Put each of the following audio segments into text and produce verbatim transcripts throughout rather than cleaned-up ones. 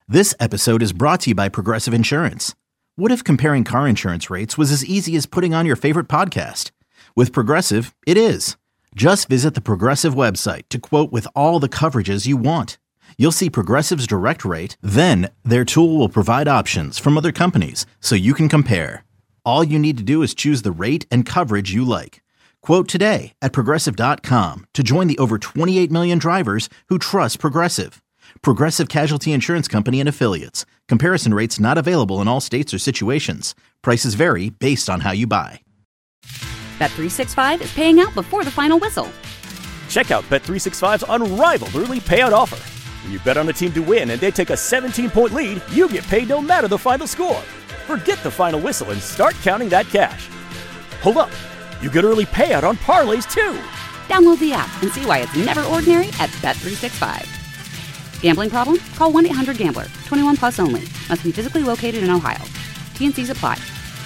This episode is brought to you by Progressive Insurance. What if comparing car insurance rates was as easy as putting on your favorite podcast? With Progressive, it is. Just visit the Progressive website to quote with all the coverages you want. You'll see Progressive's direct rate, then their tool will provide options from other companies so you can compare. All you need to do is choose the rate and coverage you like. Quote today at progressive dot com to join the over twenty-eight million drivers who trust Progressive. Progressive Casualty Insurance Company and Affiliates. Comparison rates not available in all states or situations. Prices vary based on how you buy. Bet three sixty-five is paying out before the final whistle. Check out Bet three sixty-five's unrivaled early payout offer. When you bet on a team to win and they take a seventeen-point lead, you get paid no matter the final score. Forget the final whistle and start counting that cash. Hold up. You get early payout on parlays, too. Download the app and see why it's never ordinary at Bet three sixty-five. Gambling problem? Call one eight hundred gambler. twenty-one plus only. Must be physically located in Ohio. T N Cs apply.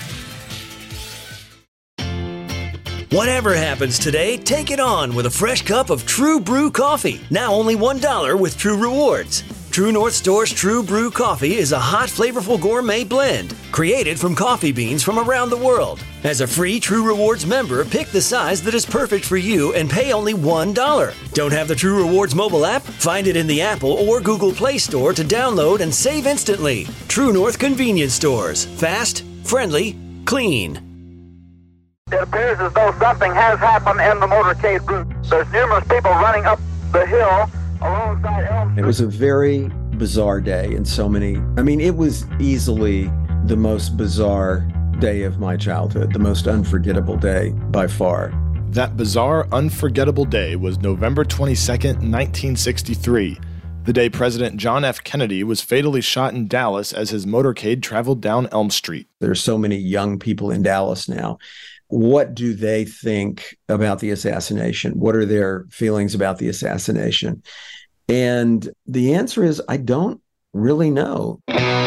Whatever happens today, take it on with a fresh cup of True Brew coffee. Now only one dollar with True Rewards. True North Store's True Brew coffee is a hot, flavorful gourmet blend created from coffee beans from around the world. As a free True Rewards member, pick the size that is perfect for you and pay only one dollar. Don't have the True Rewards mobile app? Find it in the Apple or Google Play Store to download and save instantly. True North Convenience Stores. Fast, friendly, clean. It appears as though something has happened in the motorcade route. There's numerous people running up the hill alongside Elm Street. It was a very bizarre day in so many. I mean, it was easily the most bizarre day of my childhood, the most unforgettable day by far. That bizarre, unforgettable day was November twenty-second, nineteen sixty-three, the day President John F. Kennedy was fatally shot in Dallas as his motorcade traveled down Elm Street. There's so many young people in Dallas now. What do they think about the assassination? What are their feelings about the assassination? And the answer is, I don't really know.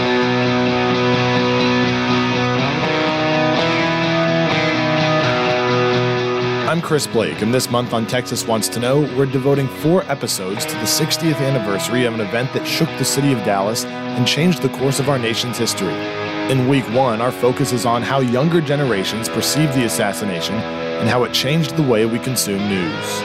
I'm Chris Blake, and this month on Texas Wants to Know, we're devoting four episodes to the sixtieth anniversary of an event that shook the city of Dallas and changed the course of our nation's history. In week one, our focus is on how younger generations perceive the assassination and how it changed the way we consume news.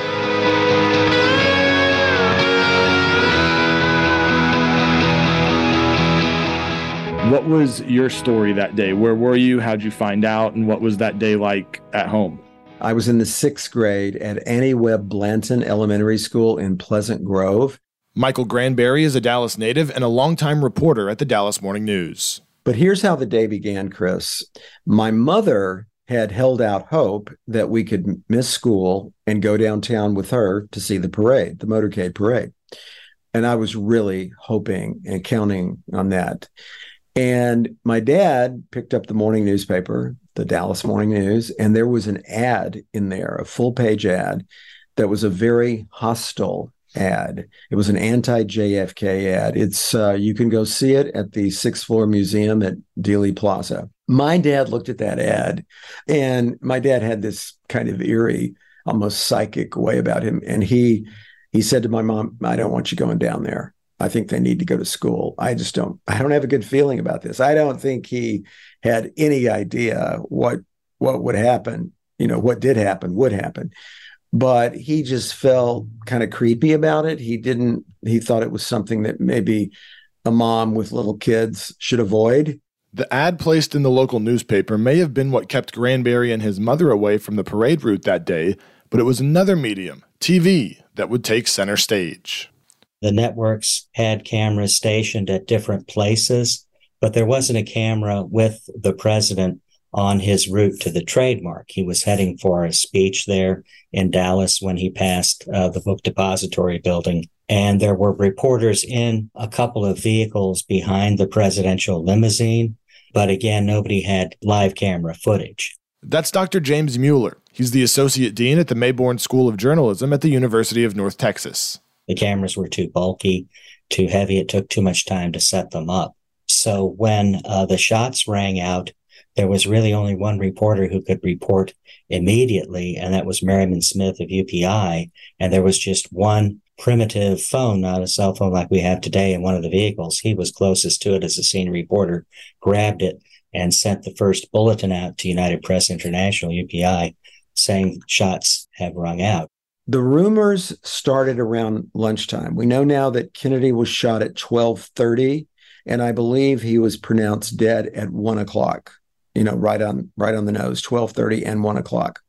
What was your story that day? Where were you? How'd you find out? And what was that day like at home? I was in the sixth grade at Annie Webb Blanton Elementary School in Pleasant Grove. Michael Granberry is a Dallas native and a longtime reporter at the Dallas Morning News. But here's how the day began, Chris. My mother had held out hope that we could miss school and go downtown with her to see the parade, the motorcade parade. And I was really hoping and counting on that. And my dad picked up the morning newspaper, the Dallas Morning News, and there was an ad in there, a full-page ad that was a very hostile ad. It was an anti-J F K ad. It's uh, you can go see it at the sixth floor museum at Dealey Plaza. My dad looked at that ad, and my dad had this kind of eerie, almost psychic way about him. And he he said to my mom, "I don't want you going down there. I think they need to go to school. I just don't, I don't have a good feeling about this." I don't think he had any idea what what would happen, you know, what did happen would happen. But he just felt kind of creepy about it. He didn't, he thought it was something that maybe a mom with little kids should avoid. The ad placed in the local newspaper may have been what kept Granberry and his mother away from the parade route that day, but it was another medium, T V, that would take center stage. The networks had cameras stationed at different places, but there wasn't a camera with the president on his route to the trademark. He was heading for a speech there in Dallas when he passed uh, the Book Depository building. And there were reporters in a couple of vehicles behind the presidential limousine. But again, nobody had live camera footage. That's Doctor James Mueller. He's the Associate Dean at the Mayborn School of Journalism at the University of North Texas. The cameras were too bulky, too heavy. It took too much time to set them up. So when uh, the shots rang out, there was really only one reporter who could report immediately, and that was Merriman Smith of U P I. And there was just one primitive phone, not a cell phone like we have today in one of the vehicles. He was closest to it as a senior reporter, grabbed it, and sent the first bulletin out to United Press International, U P I, saying shots have rung out. The rumors started around lunchtime. We know now that Kennedy was shot at twelve thirty, and I believe he was pronounced dead at one o'clock, you know, right on right on the nose, twelve thirty and one o'clock.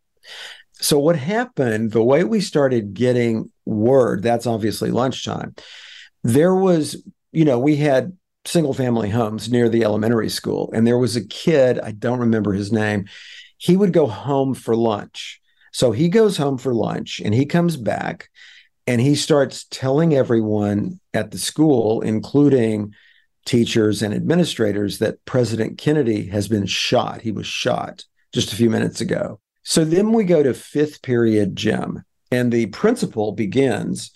So what happened, the way we started getting word, that's obviously lunchtime. There was, you know, we had single family homes near the elementary school, and there was a kid, I don't remember his name, he would go home for lunch. So he goes home for lunch and he comes back and he starts telling everyone at the school, including teachers and administrators, that President Kennedy has been shot. He was shot just a few minutes ago. So then we go to fifth period gym, and the principal begins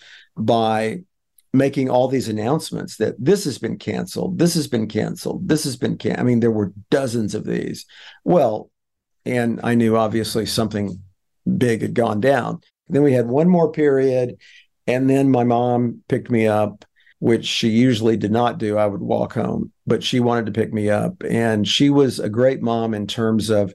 by making all these announcements that this has been canceled, this has been canceled, this has been canceled. I mean, there were dozens of these. Well, and I knew obviously something big had gone down. Then we had one more period, and then my mom picked me up, which she usually did not do. I would walk home, but she wanted to pick me up. And she was a great mom in terms of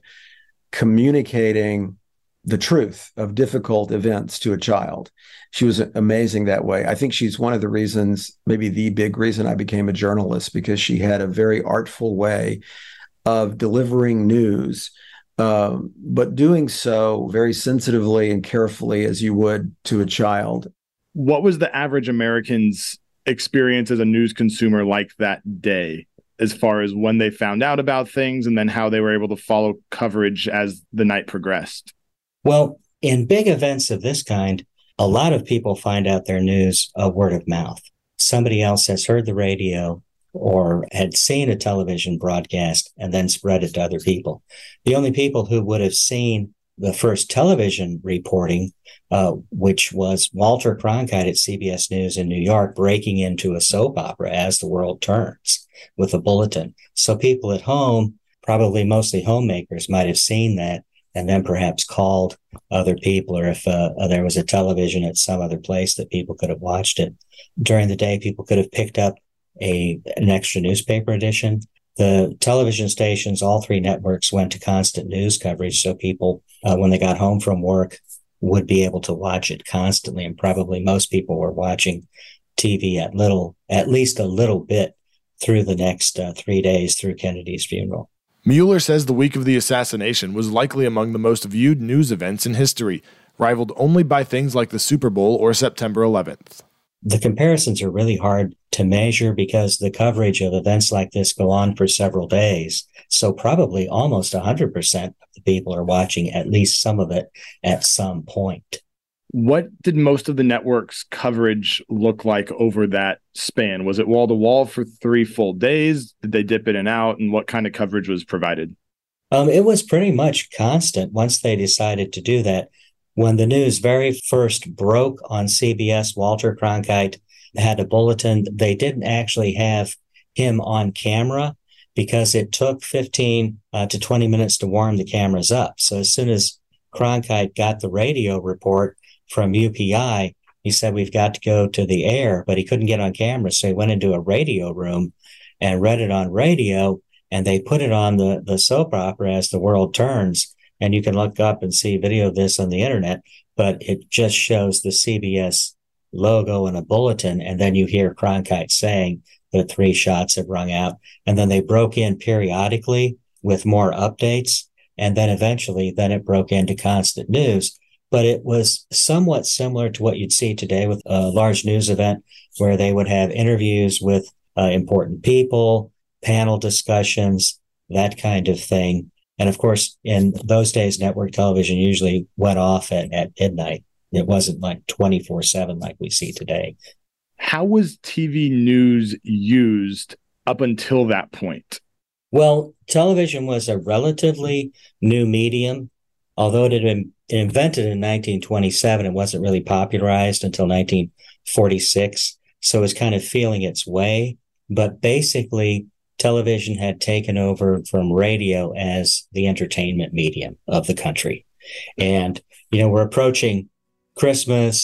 communicating the truth of difficult events to a child. She was amazing that way. I think she's one of the reasons, maybe the big reason I became a journalist, because she had a very artful way of delivering news, um, but doing so very sensitively and carefully as you would to a child. What was the average American's experience as a news consumer like that day, as far as when they found out about things and then how they were able to follow coverage as the night progressed? Well, in big events of this kind, a lot of people find out their news uh, word of mouth. Somebody else has heard the radio or had seen a television broadcast and then spread it to other people. The only people who would have seen the first television reporting, uh, which was Walter Cronkite at C B S News in New York, breaking into a soap opera as the world turns with a bulletin. So people at home, probably mostly homemakers, might have seen that and then perhaps called other people, or if uh, there was a television at some other place that people could have watched it. During the day, people could have picked up a an extra newspaper edition. The television stations, all three networks, went to constant news coverage, so people, uh, when they got home from work, would be able to watch it constantly, and probably most people were watching T V at little, at least a little bit through the next uh, three days through Kennedy's funeral. Mueller says the week of the assassination was likely among the most viewed news events in history, rivaled only by things like the Super Bowl or September eleventh. The comparisons are really hard to measure because the coverage of events like this go on for several days. So probably almost one hundred percent of the people are watching at least some of it at some point. What did most of the network's coverage look like over that span? Was it wall to wall for three full days? Did they dip in and out? And what kind of coverage was provided? Um, it was pretty much constant once they decided to do that. When the news very first broke on C B S, Walter Cronkite had a bulletin. They didn't actually have him on camera because it took fifteen uh, to twenty minutes to warm the cameras up. So as soon as Cronkite got the radio report from U P I, he said, we've got to go to the air, but he couldn't get on camera. So he went into a radio room and read it on radio, and they put it on the, the soap opera As the World Turns. And you can look up and see video of this on the internet, but it just shows the C B S logo and a bulletin. And then you hear Cronkite saying that three shots have rung out. And then they broke in periodically with more updates. And then eventually, then it broke into constant news. But it was somewhat similar to what you'd see today with a large news event where they would have interviews with uh, important people, panel discussions, that kind of thing. And of course, in those days, network television usually went off at, at midnight. It wasn't like twenty-four seven like we see today. How was T V news used up until that point? Well, television was a relatively new medium. Although it had been invented in nineteen twenty-seven, it wasn't really popularized until nineteen forty-six. So it was kind of feeling its way. But basically, television had taken over from radio as the entertainment medium of the country. And, you know, we're approaching Christmas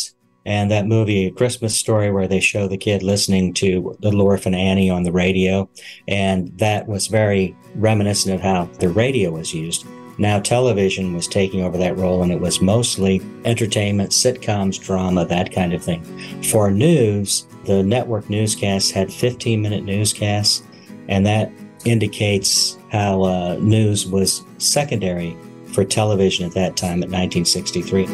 And that movie, A Christmas Story, where they show the kid listening to Little Orphan Annie on the radio. And that was very reminiscent of how the radio was used. Now television was taking over that role, and it was mostly entertainment, sitcoms, drama, that kind of thing. For news, the network newscasts had fifteen-minute newscasts, and that indicates how uh, news was secondary for television at that time at nineteen sixty-three.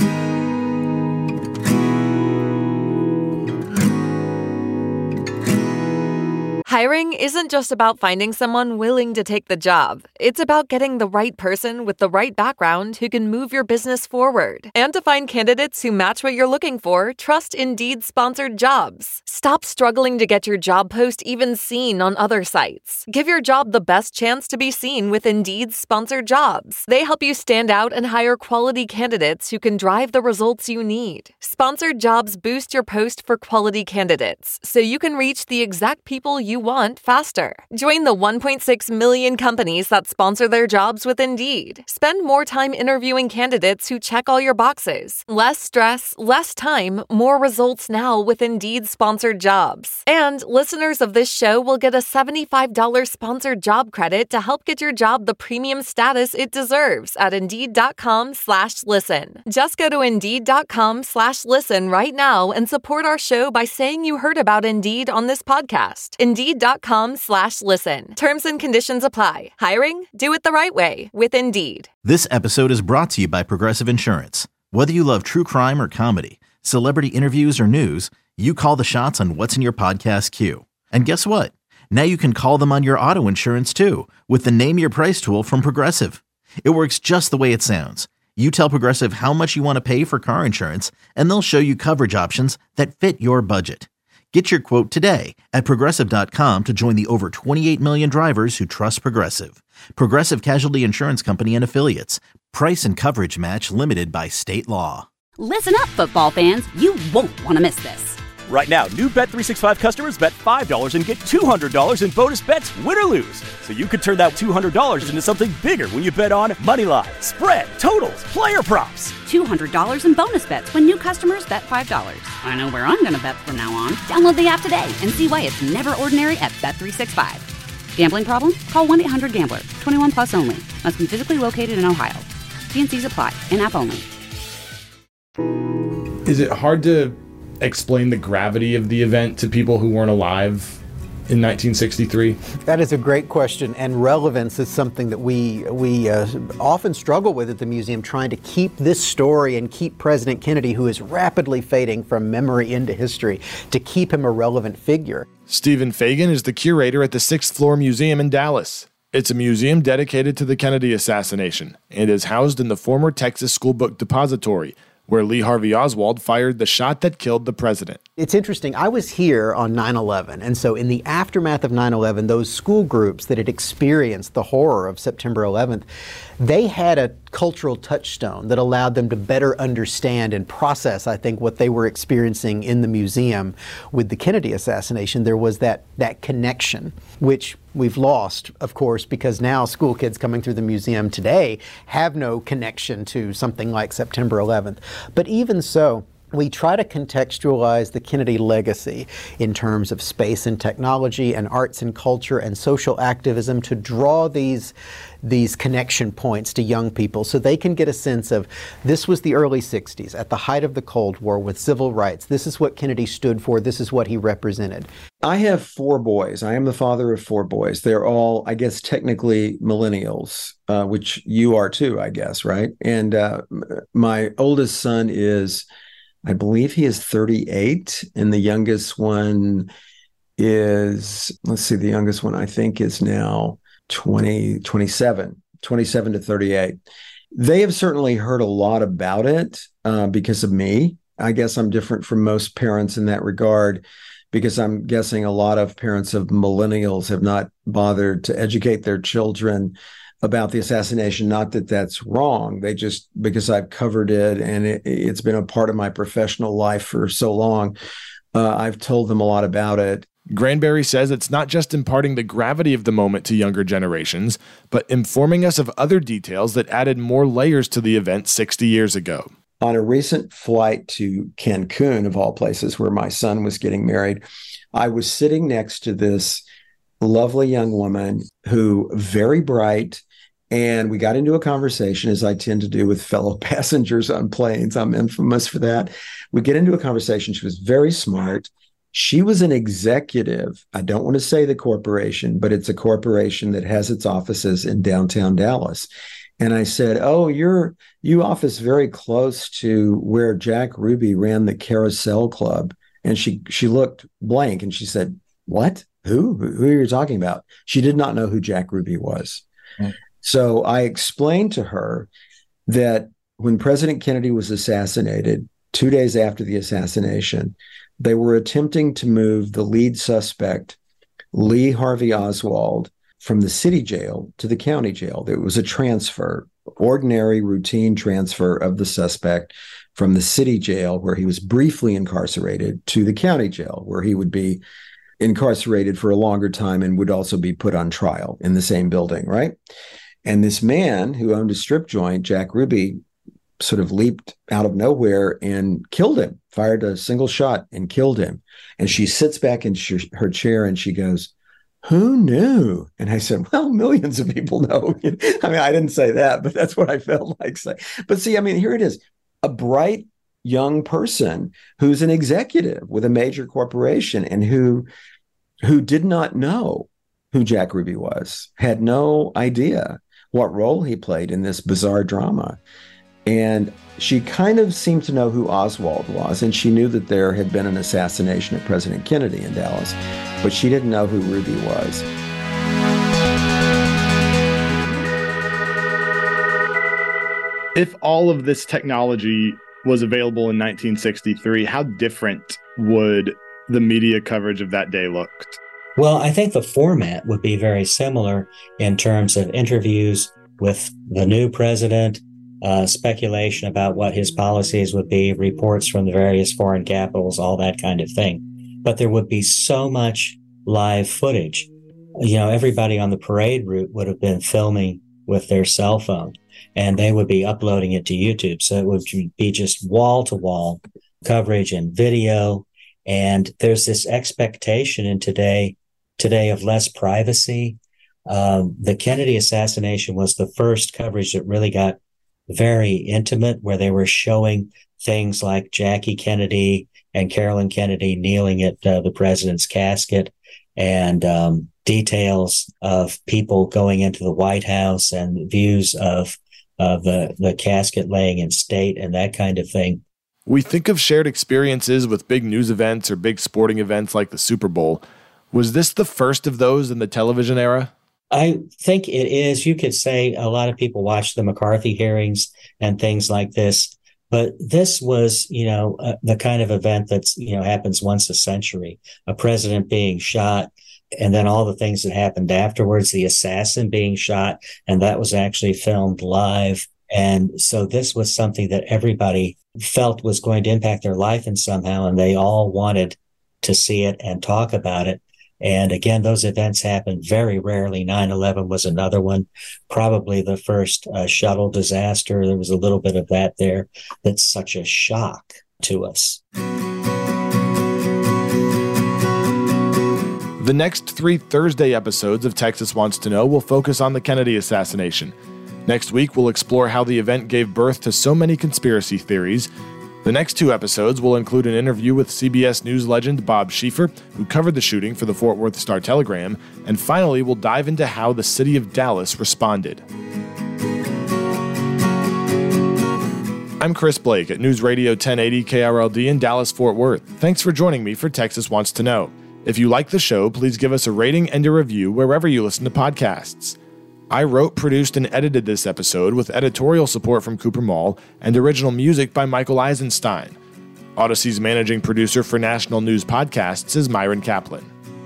Hiring isn't just about finding someone willing to take the job. It's about getting the right person with the right background who can move your business forward. And to find candidates who match what you're looking for, trust Indeed-sponsored jobs. Stop struggling to get your job post even seen on other sites. Give your job the best chance to be seen with Indeed-sponsored jobs. They help you stand out and hire quality candidates who can drive the results you need. Sponsored jobs boost your post for quality candidates, so you can reach the exact people you want faster. Join the one point six million companies that sponsor their jobs with Indeed. Spend more time interviewing candidates who check all your boxes. Less stress, less time, more results now with Indeed-sponsored jobs. And listeners of this show will get a seventy-five dollars sponsored job credit to help get your job the premium status it deserves at Indeed.com slash listen. Just go to Indeed.com slash listen right now and support our show by saying you heard about Indeed on this podcast. Indeed.com slash listen. Terms and conditions apply. Hiring? Do it the right way with Indeed. This episode is brought to you by Progressive Insurance. Whether you love true crime or comedy, celebrity interviews or news, you call the shots on what's in your podcast queue. And guess what? Now you can call them on your auto insurance too with the Name Your Price tool from Progressive. It works just the way it sounds. You tell Progressive how much you want to pay for car insurance, and they'll show you coverage options that fit your budget. Get your quote today at Progressive dot com to join the over twenty-eight million drivers who trust Progressive. Progressive Casualty Insurance Company and Affiliates. Price and coverage match limited by state law. Listen up, football fans. You won't want to miss this. Right now, new Bet three sixty-five customers bet five dollars and get two hundred dollars in bonus bets, win or lose. So you could turn that two hundred dollars into something bigger when you bet on money line, spread, totals, player props. two hundred dollars in bonus bets when new customers bet five dollars. I know where I'm going to bet from now on. Download the app today and see why it's never ordinary at Bet three sixty-five. Gambling problem? Call one eight hundred gambler. twenty-one plus only. Must be physically located in Ohio. T N Cs apply. In-app only. Is it hard to explain the gravity of the event to people who weren't alive in nineteen sixty-three? That is a great question, and relevance is something that we we uh, often struggle with at the museum, trying to keep this story and keep President Kennedy, who is rapidly fading from memory into history, to keep him a relevant figure. Stephen Fagan is the curator at the Sixth Floor Museum in Dallas. It's a museum dedicated to the Kennedy assassination and is housed in the former Texas School Book Depository, where Lee Harvey Oswald fired the shot that killed the president. It's interesting. I was here on nine eleven, and so in the aftermath of nine eleven, those school groups that had experienced the horror of September eleventh, they had a cultural touchstone that allowed them to better understand and process, I think, what they were experiencing in the museum with the Kennedy assassination. There was that, that connection, which we've lost, of course, because now school kids coming through the museum today have no connection to something like September eleventh. But even so, we try to contextualize the Kennedy legacy in terms of space and technology and arts and culture and social activism to draw these these connection points to young people so they can get a sense of this was the early sixties at the height of the Cold War with civil rights. This is what Kennedy stood for. This is what he represented. I have four boys. I am the father of four boys. They're all, I guess, technically millennials, uh, which you are too, I guess, right? And uh, my oldest son is, I believe he is thirty-eight, and the youngest one is, let's see, the youngest one I think is now twenty, twenty-seven, twenty-seven to thirty-eight. They have certainly heard a lot about it uh, because of me. I guess I'm different from most parents in that regard, because I'm guessing a lot of parents of millennials have not bothered to educate their children about the assassination. Not that that's wrong. They just, because I've covered it and it, it's been a part of my professional life for so long, uh, I've told them a lot about it. Granberry says it's not just imparting the gravity of the moment to younger generations, but informing us of other details that added more layers to the event sixty years ago. on a recent flight to Cancun, of all places, where my son was getting married, I was sitting next to this lovely young woman who, very bright, and we got into a conversation, as I tend to do with fellow passengers on planes. I'm infamous for that. We get into a conversation. She was very smart. She was an executive. I don't want to say the corporation, but it's a corporation that has its offices in downtown Dallas. And I said, oh, you're you office very close to where Jack Ruby ran the Carousel Club. And she she looked blank and she said, what? Who? Who are you talking about? She did not know who Jack Ruby was. Mm. So I explained to her that when President Kennedy was assassinated, two days after the assassination, they were attempting to move the lead suspect, Lee Harvey Oswald, from the city jail to the county jail. There was a transfer, ordinary routine transfer of the suspect from the city jail, where he was briefly incarcerated, to the county jail, where he would be incarcerated for a longer time and would also be put on trial in the same building, right? And this man who owned a strip joint, Jack Ruby, sort of leaped out of nowhere and killed him, fired a single shot and killed him. And she sits back in sh- her chair and she goes, who knew? And I said, well, millions of people know. I mean, I didn't say that, but that's what I felt like saying. But see, I mean, here it is, a bright young person who's an executive with a major corporation and who, who did not know who Jack Ruby was, had no idea what role he played in this bizarre drama. And she kind of seemed to know who Oswald was, and she knew that there had been an assassination of President Kennedy in Dallas, but she didn't know who Ruby was. If all of this technology was available in nineteen sixty-three, how different would the media coverage of that day look? Well, I think the format would be very similar in terms of interviews with the new president, uh, speculation about what his policies would be, reports from the various foreign capitals, all that kind of thing. But there would be so much live footage. You know, everybody on the parade route would have been filming with their cell phone, and they would be uploading it to YouTube. So it would be just wall-to-wall coverage and video. And there's this expectation in today, today of less privacy. Um, the Kennedy assassination was the first coverage that really got very intimate, where they were showing things like Jackie Kennedy and Carolyn Kennedy kneeling at uh, the president's casket, and um, details of people going into the White House and views of, of the, the casket laying in state and that kind of thing. We think of shared experiences with big news events or big sporting events like the Super Bowl. Was this the first of those in the television era? I think it is. You could say a lot of people watched the McCarthy hearings and things like this, but this was, you know, uh, the kind of event that's, you know, happens once a century, a president being shot, and then all the things that happened afterwards, the assassin being shot, and that was actually filmed live. And so this was something that everybody felt was going to impact their life in somehow, and they all wanted to see it and talk about it. And again, those events happened very rarely. nine eleven was another one, probably the first uh, shuttle disaster. There was a little bit of that there. That's such a shock to us. The next three Thursday episodes of Texas Wants to Know will focus on the Kennedy assassination. Next week, we'll explore how the event gave birth to so many conspiracy theories. The next two episodes will include an interview with C B S News legend Bob Schieffer, who covered the shooting for the Fort Worth Star-Telegram, and finally, we'll dive into how the city of Dallas responded. I'm Chris Blake at News Radio ten eighty K R L D in Dallas-Fort Worth. Thanks for joining me for Texas Wants to Know. If you like the show, please give us a rating and a review wherever you listen to podcasts. I wrote, produced, and edited this episode with editorial support from Cooper Mall and original music by Michael Eisenstein. Odyssey's managing producer for National News Podcasts is Myron Kaplan.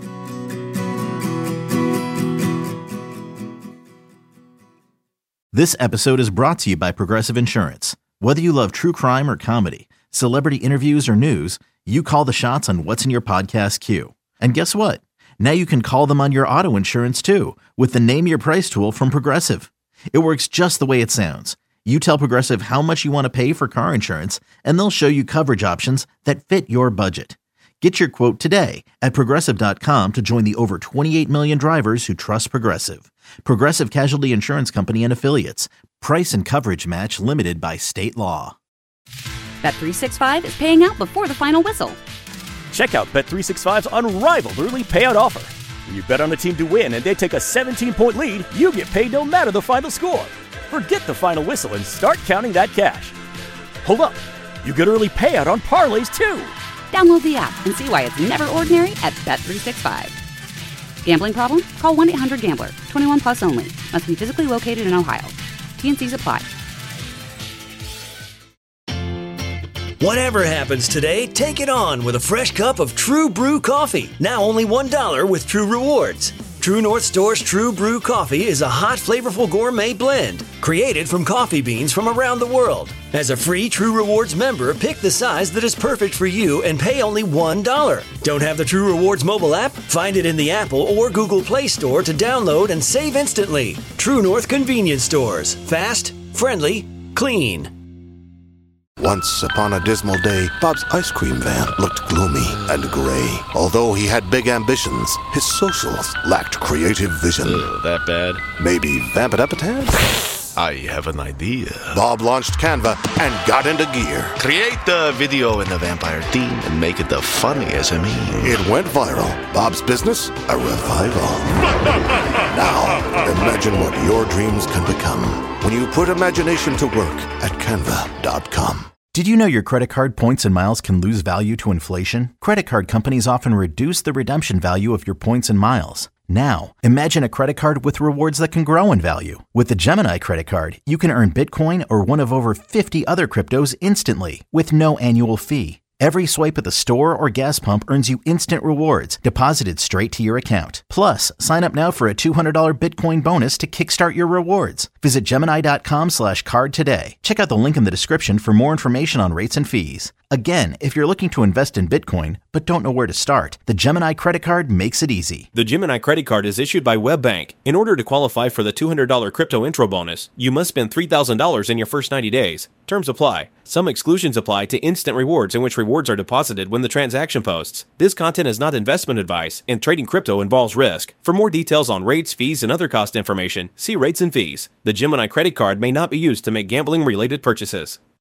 This episode is brought to you by Progressive Insurance. Whether you love true crime or comedy, celebrity interviews or news, you call the shots on what's in your podcast queue. And guess what? Now you can call them on your auto insurance too with the Name Your Price tool from Progressive. It works just the way it sounds. You tell Progressive how much you want to pay for car insurance, and they'll show you coverage options that fit your budget. Get your quote today at Progressive dot com to join the over twenty-eight million drivers who trust Progressive. Progressive Casualty Insurance Company and Affiliates. Price and coverage match limited by state law. Bet three sixty-five is paying out before the final whistle. Check out Bet three sixty-five's unrivaled early payout offer. When you bet on a team to win and they take a seventeen-point lead, you get paid no matter the final score. Forget the final whistle and start counting that cash. Hold up. You get early payout on parlays, too. Download the app and see why it's never ordinary at Bet three sixty-five. Gambling problem? Call one eight hundred gambler. twenty-one plus only. Must be physically located in Ohio. T N Cs apply. Whatever happens today, take it on with a fresh cup of True Brew coffee. Now only one dollar with True Rewards. True North Store's True Brew coffee is a hot, flavorful gourmet blend created from coffee beans from around the world. As a free True Rewards member, pick the size that is perfect for you and pay only one dollar. Don't have the True Rewards mobile app? Find it in the Apple or Google Play Store to download and save instantly. True North Convenience Stores. Fast, friendly, clean. Once upon a dismal day, Bob's ice cream van looked gloomy and gray. Although he had big ambitions, his socials lacked creative vision. Ugh, that bad? Maybe vamp it up a tad? I have an idea. Bob launched Canva and got into gear. Create the video in the vampire theme and make it the funniest of me. It went viral. Bob's business, a revival. Now, imagine what your dreams can become when you put imagination to work at canva dot com. Did you know your credit card points and miles can lose value to inflation? Credit card companies often reduce the redemption value of your points and miles. Now, imagine a credit card with rewards that can grow in value. With the Gemini credit card, you can earn Bitcoin or one of over fifty other cryptos instantly with no annual fee. Every swipe at the store or gas pump earns you instant rewards deposited straight to your account. Plus, sign up now for a two hundred dollars Bitcoin bonus to kickstart your rewards. Visit Gemini dot com slash card today. Check out the link in the description for more information on rates and fees. Again, if you're looking to invest in Bitcoin but don't know where to start, the Gemini credit card makes it easy. The Gemini credit card is issued by WebBank. In order to qualify for the two hundred dollars crypto intro bonus, you must spend three thousand dollars in your first ninety days. Terms apply. Some exclusions apply to instant rewards, in which rewards are deposited when the transaction posts. This content is not investment advice, and trading crypto involves risk. For more details on rates, fees, and other cost information, see rates and fees. The Gemini credit card may not be used to make gambling-related purchases.